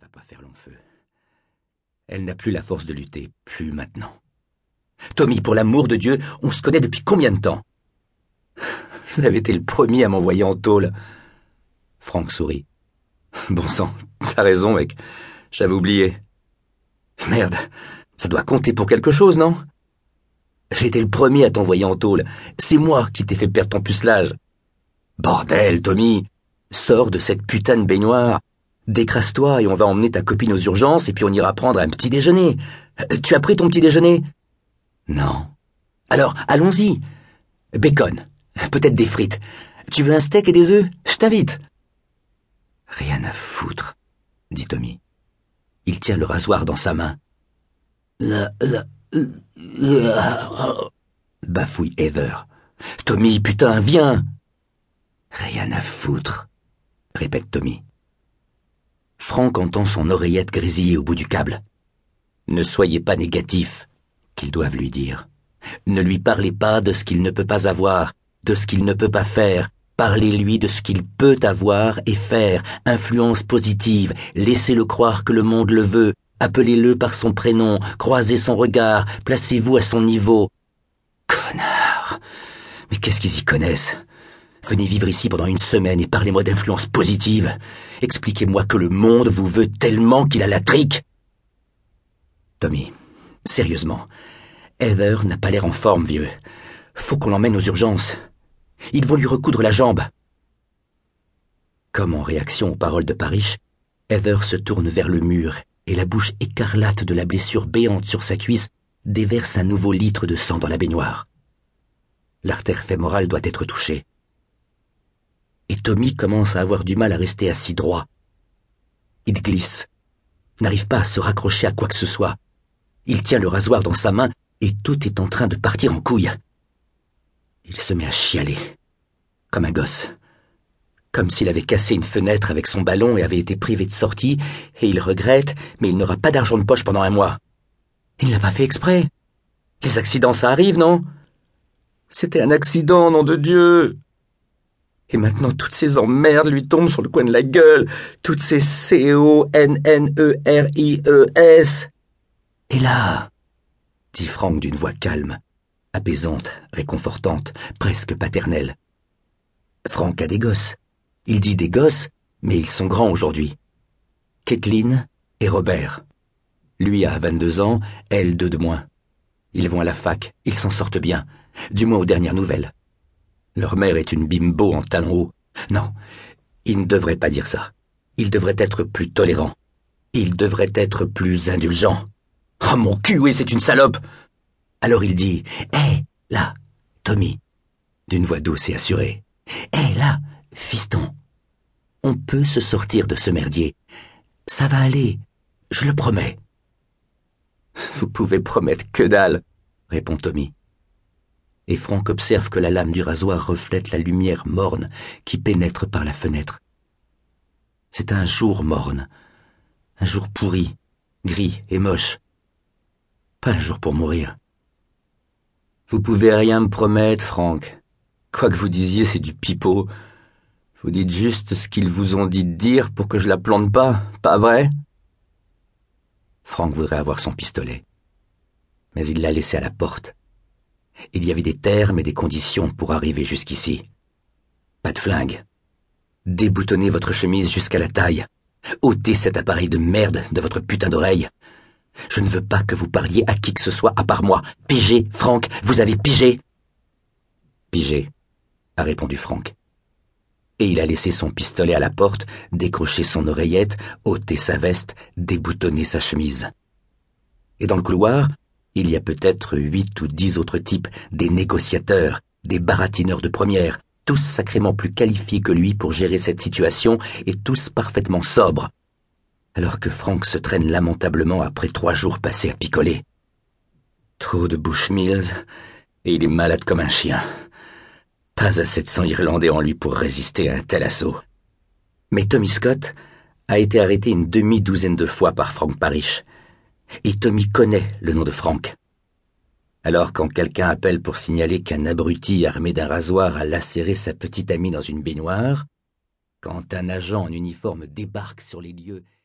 va pas faire long feu. Elle n'a plus la force de lutter, plus maintenant. Tommy, pour l'amour de Dieu, on se connaît depuis combien de temps? Vous avez été le premier à m'envoyer en tôle. Frank sourit. Bon sang, t'as raison, mec. J'avais oublié. Merde, ça doit compter pour quelque chose, non? J'ai été le premier à t'envoyer en tôle. C'est moi qui t'ai fait perdre ton pucelage. Bordel, Tommy. Sors de cette putain de baignoire. Décrasse-toi et on va emmener ta copine aux urgences et puis on ira prendre un petit déjeuner. Tu as pris ton petit déjeuner? Non. Alors, allons-y. Bacon. Peut-être des frites. Tu veux un steak et des œufs? Je t'invite. Rien à foutre, dit Tommy. Il tient le rasoir dans sa main. Bafouille Heather. Tommy, putain, viens. Rien à foutre, répète Tommy. Frank entend son oreillette grésiller au bout du câble. Ne soyez pas négatif, qu'ils doivent lui dire. Ne lui parlez pas de ce qu'il ne peut pas avoir, de ce qu'il ne peut pas faire. Parlez-lui de ce qu'il peut avoir et faire. Influence positive. Laissez-le croire que le monde le veut. Appelez-le par son prénom. Croisez son regard. Placez-vous à son niveau. Connard. Mais qu'est-ce qu'ils y connaissent? Venez vivre ici pendant une semaine et parlez-moi d'influence positive. Expliquez-moi que le monde vous veut tellement qu'il a la trique. Tommy, sérieusement, Heather n'a pas l'air en forme, vieux. Faut qu'on l'emmène aux urgences. Ils vont lui recoudre la jambe. Comme en réaction aux paroles de Parrish, Heather se tourne vers le mur et la bouche écarlate de la blessure béante sur sa cuisse déverse un nouveau litre de sang dans la baignoire. L'artère fémorale doit être touchée. Et Tommy commence à avoir du mal à rester assis droit. Il glisse, n'arrive pas à se raccrocher à quoi que ce soit. Il tient le rasoir dans sa main et tout est en train de partir en couille. Il se met à chialer, comme un gosse. Comme s'il avait cassé une fenêtre avec son ballon et avait été privé de sortie, et il regrette, mais il n'aura pas d'argent de poche pendant un mois. Il ne l'a pas fait exprès. Les accidents, ça arrive, non? C'était un accident, nom de Dieu! Et maintenant, toutes ces emmerdes lui tombent sur le coin de la gueule. Toutes ces C-O-N-N-E-R-I-E-S. Et là, dit Frank d'une voix calme, apaisante, réconfortante, presque paternelle. Frank a des gosses. Il dit des gosses, mais ils sont grands aujourd'hui. Kathleen et Robert. Lui a 22 ans, elle 2 de moins. Ils vont à la fac, ils s'en sortent bien, du moins aux dernières nouvelles. Leur mère est une bimbo en talons hauts. Non, il ne devrait pas dire ça. Il devrait être plus tolérant. Il devrait être plus indulgent. Oh mon cul, oui, c'est une salope! Alors il dit « Hé, là, Tommy !» d'une voix douce et assurée. « Hé, là, fiston, on peut se sortir de ce merdier. Ça va aller, je le promets. » Vous pouvez promettre que dalle, répond Tommy. Et Frank observe que la lame du rasoir reflète la lumière morne qui pénètre par la fenêtre. C'est un jour morne, un jour pourri, gris et moche. Pas un jour pour mourir. Vous pouvez rien me promettre, Frank. Quoi que vous disiez, c'est du pipeau. Vous dites juste ce qu'ils vous ont dit de dire pour que je la plante pas vrai? Frank voudrait avoir son pistolet. Mais il l'a laissé à la porte. Il y avait des termes et des conditions pour arriver jusqu'ici. Pas de flingue. Déboutonnez votre chemise jusqu'à la taille. ôtez cet appareil de merde de votre putain d'oreille. Je ne veux pas que vous parliez à qui que ce soit à part moi. Pigé, Frank, vous avez pigé? Pigé, a répondu Frank. Et il a laissé son pistolet à la porte, décroché son oreillette, ôté sa veste, déboutonné sa chemise. Et dans le couloir, il y a peut-être 8 ou 10 autres types, des négociateurs, des baratineurs de première, tous sacrément plus qualifiés que lui pour gérer cette situation et tous parfaitement sobres. Alors que Frank se traîne lamentablement après 3 jours passés à picoler. Trop de Bushmills, et il est malade comme un chien. Pas assez de sang irlandais en lui pour résister à un tel assaut. Mais Tommy Scott a été arrêté une demi-douzaine de fois par Frank Parrish. Et Tommy connaît le nom de Frank. Alors quand quelqu'un appelle pour signaler qu'un abruti armé d'un rasoir a lacéré sa petite amie dans une baignoire, quand un agent en uniforme débarque sur les lieux